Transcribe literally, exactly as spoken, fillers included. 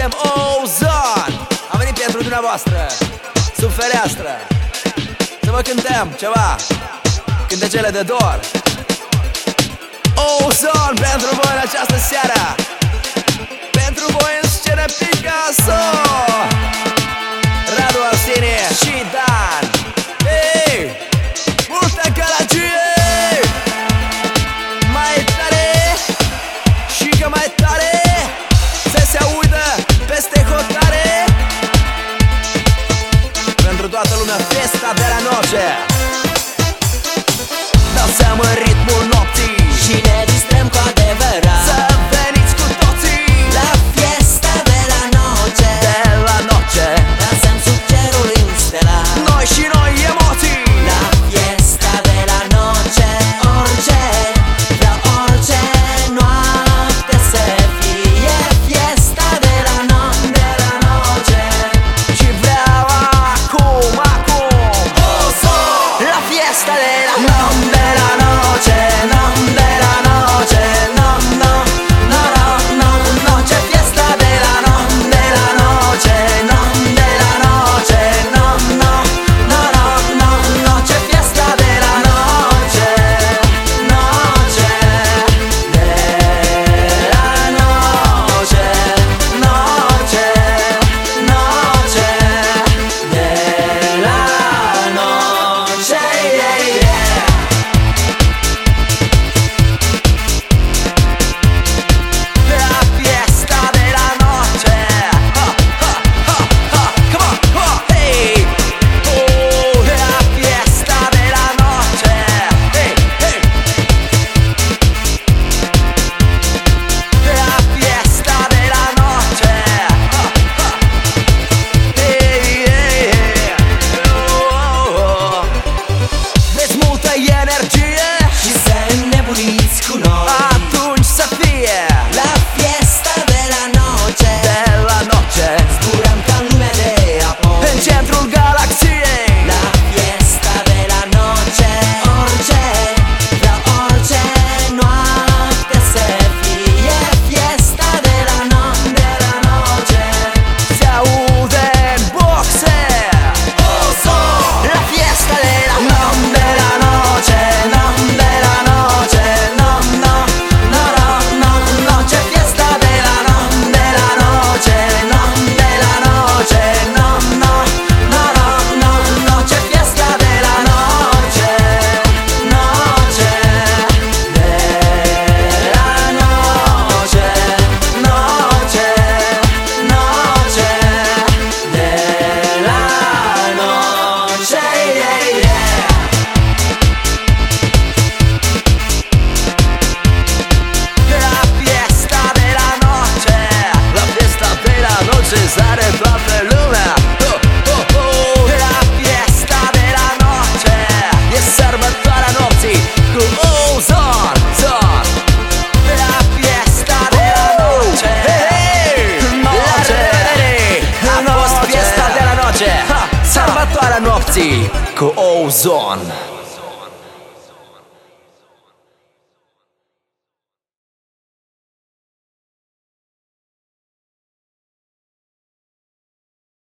suntem Ozone. Am venit pentru dumneavoastră sub fereastră să vă cântăm ceva, cântecele de dor. Ozone pentru voi în această seară, pentru voi în scenă Picasso, Radu Arsenie și Dan. Hey, multă gălăgie, mai tare și că mai tare să se audă peste hotare. Pentru toată lumea festa de la noche, dansăm în ritmul nopții și ne distrăm cu adevărat. Să veniți cu toții la fiesta de la noche, de la noche. dansăm sub cerul stelar. Noi și noi emoții la fiesta de la noche, orice, vreau orice noapte să fie fiesta de la noche, de la noche. și vreau acum, acum Ozone, la fiesta de la noche, de la noche, no, de la noche, no, no, no, no, no, noche, fiesta de la noche, de la noche, no, de la noche, no, no, no, no, no, noche, fiesta de la noche, noche, de la noche, noche, noche, de la noche, yeah, yeah. la fiesta de la noche. Ha, ha, ha, ha. Come on, come on, hey. Oh, la fiesta de la noche. Hey, hey. La fiesta de la noche. Ha, ha. Hey, hey, hey. Oh, oh. Vreți multă energie? Și să înnebuniți cu noi Atunci să fie la fiesta de la noche, de la noche. zburăm ca în lumea de apoi În centrul galaxiei la fiesta de la noche, orice, vreau orice noapte să fie fiesta de la noche, de la noche. se aude în boxe. Ozone, la fiesta de la noche, de la noche, no, de la noche, no, no, no, no, no, noche, fiesta de la noche, de la noche, no, de la noche, no, no, no, no, no, noche, fiesta de la noche, noche, de la noche, noche, noche, de la noche, yeah, yeah. La fiesta de la noche. La fiesta de la noche sare toată lumea. Oh, oh, oh. La fiesta de la noche e sărbătoarea nopții cu Ozone, Zone. La fiesta de la noche. Hey, hey. La revedere. A fost fiesta de la noche, ha, sărbătoarea nopții cu Ozone.